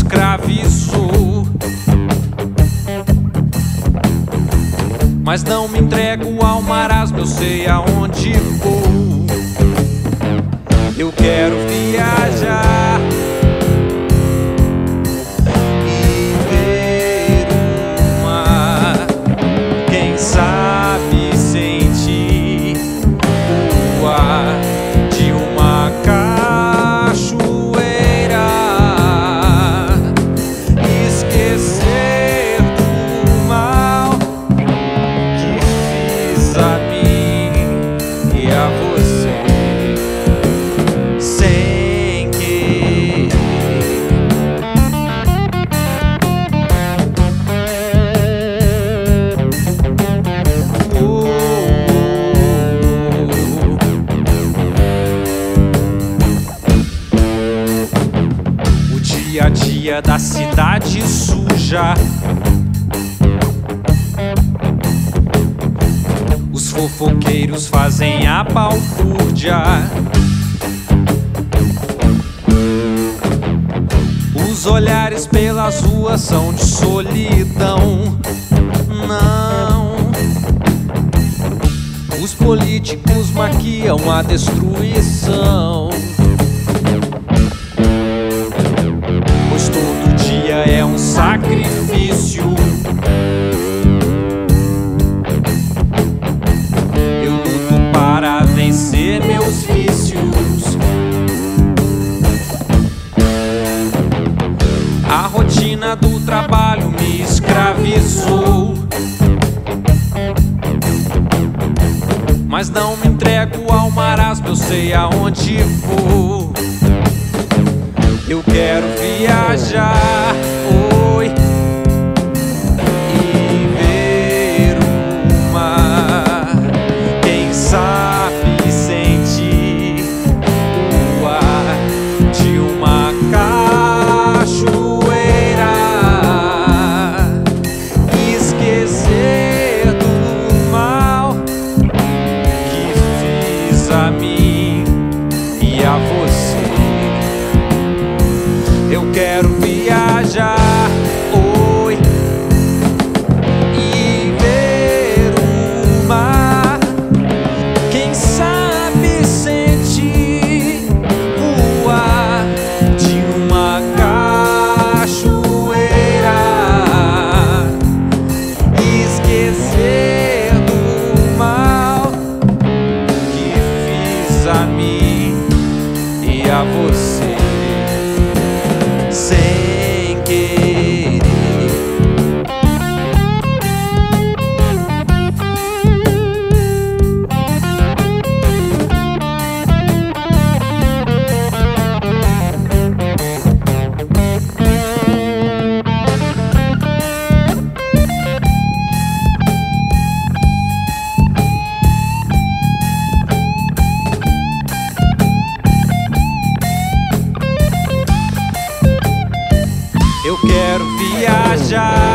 escravizou. Mas não me entrego ao marasmo, eu sei aonde vou. Eu quero viajar e ver o mar, quem sabe sentir o ar de uma cachoeira, esquecer do mal que fiz a mim e a você sem querer. O dia a dia da cidade suja, os fofoqueiros fazem a balbúrdia, os olhares pelas ruas são de solidão. Não, os políticos maquiam a destruição, pois todo dia é um sacrifício. Eu luto para vencer meus vícios. A rotina do trabalho me escravizou, mas não me entrego ao marasmo, eu sei aonde vou. Eu quero viajar, oi, e ver o mar, quem sabe sentir o ar de uma cachoeira, esquecer do mal que fiz a mim e a você. Eu quero viajar, oi, e ver o mar, quem sabe sentir o ar de uma cachoeira, esquecer do mal que fiz a mim e a você sem querer. Eu quero viajar